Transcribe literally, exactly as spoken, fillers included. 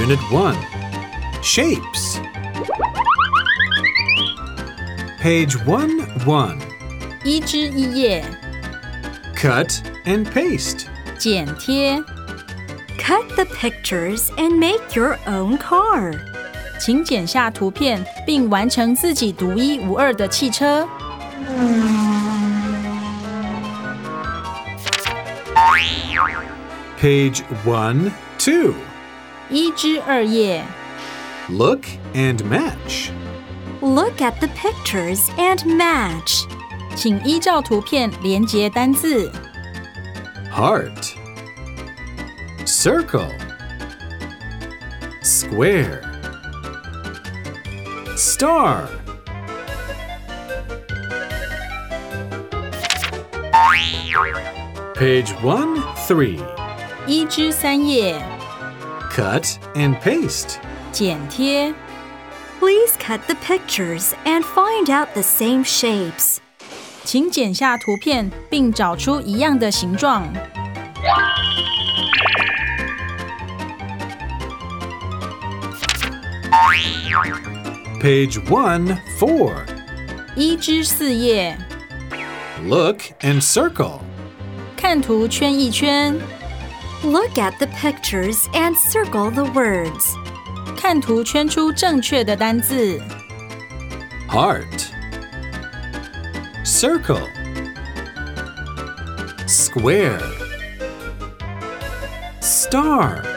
Unit one. Shapes. Page one one. 一之一页 Cut and paste. 剪贴 Cut the pictures and make your own car. 请剪下图片并完成自己独一无二的汽车。 Page one two. 一之二页 Look and match. Look at the pictures and match. 请依照图片连结单字。 Heart. Circle. Square. Star. Page one three. 一之三页 Cut and paste. 剪贴 Please cut the pictures and find out the same shapes. 请剪下图片并找出一样的形状。 Page one four. 一之四页 Look and circle. 看图圈一圈 Look at the pictures and circle the words. 看图圈出正确的单字。 Heart. Circle. Square. Star.